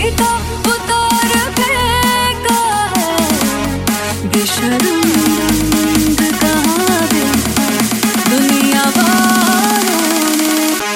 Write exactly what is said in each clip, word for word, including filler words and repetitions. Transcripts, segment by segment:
फीका उतार फेंका है बेशर्म कहाँ देखा दुनिया वालों ने।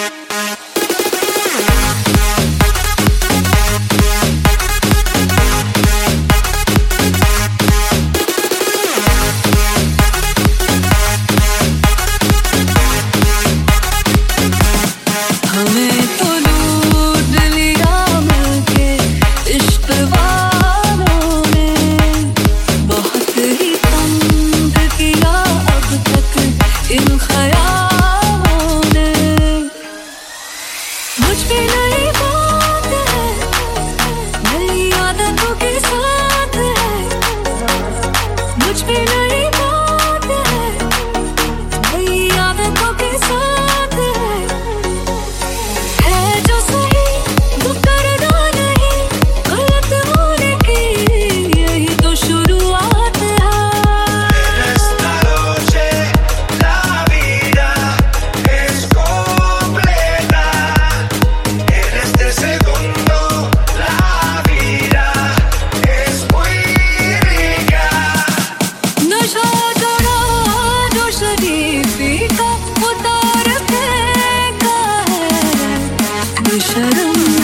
हमें तो लूट लिया मिलके इश्क वालों ने, बहुत ही तंग किया अब तक इन ख्यालों ने। मुझ पे नई बात है, नई आदतों के साथ है। मुझ पे नई बात है, नई आदतों के साथ है। है जो सही वो करना नहीं, गलत होने की यही तो शुरुआत है। Esta noche la vida es completa. En este segundo la vida es muy rica. नशा चढ़ा जो शरीफी का उतार फेंका है बेशर्म